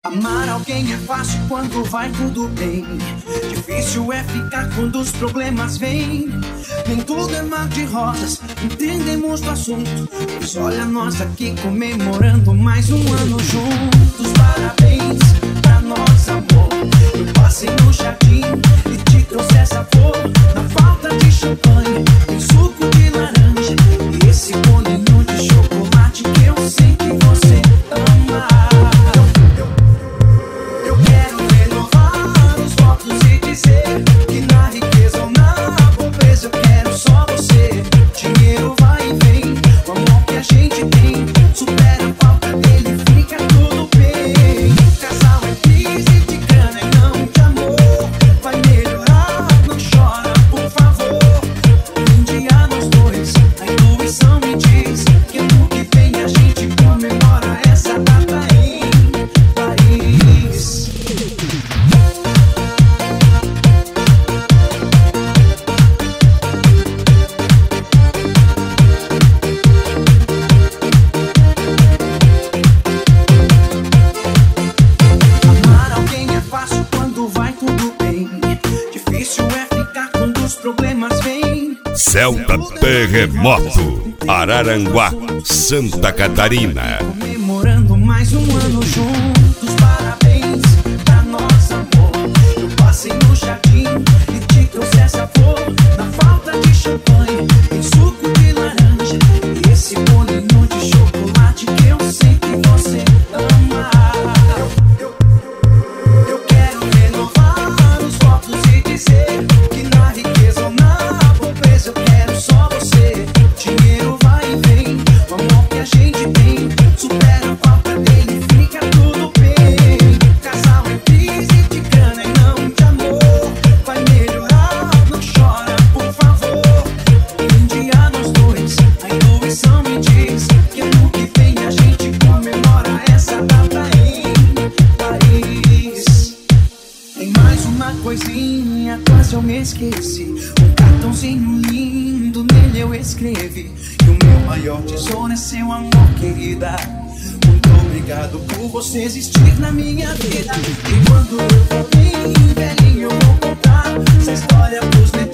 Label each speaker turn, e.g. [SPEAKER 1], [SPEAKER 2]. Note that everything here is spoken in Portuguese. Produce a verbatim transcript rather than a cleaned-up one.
[SPEAKER 1] Amar alguém é fácil quando vai tudo bem. Difícil é ficar quando os problemas vêm. Nem tudo é mar de rosas, entendemos do assunto. Mas olha nós aqui comemorando mais um ano juntos. Parabéns pra nós, amor. Eu passei no jardim e te trouxe essa flor. Na falta de champanhe, tem suco de laranja e esse bolinho de chocolate que eu sei que você ama. Que na riqueza ou na pobreza eu quero só você. Dinheiro vai e vem, o amor que a gente tem supera a falta dele, fica tudo bem. Casal é crise de grana e não de amor. Vai melhorar, não chora, por favor. Um dia nós dois, a intuição me diz que ano que vem a gente comemora essa data em Paris.
[SPEAKER 2] Celta Terremoto, Araranguá, Santa Catarina.
[SPEAKER 1] Comemorando mais um ano juntos, parabéns pra nós, amor. Eu passei no jardim e te trouxe essa flor. Na falta de champanhe, tem suco de laranja e esse bolinho de chocolate que eu sei que você ama. Eu, eu, eu quero renovar os votos e dizer que na riqueza ou na pobreza eu quero só você. Dinheiro vai e vem, o amor que a gente tem supera a falta dele, fica tudo bem. Casal é crise de grana e não de amor. Vai melhorar, não chora, por favor. Um dia nós dois, a intuição me diz que ano que vem a gente comemora essa data em Paris. Tem mais uma coisinha, quase eu me esqueci. Um cartãozinho lindo, nele eu escrevi que o meu maior tesouro é seu amor, querida. Muito obrigado por você existir na minha vida. E quando eu for bem velhinho eu vou contar essa história pros meus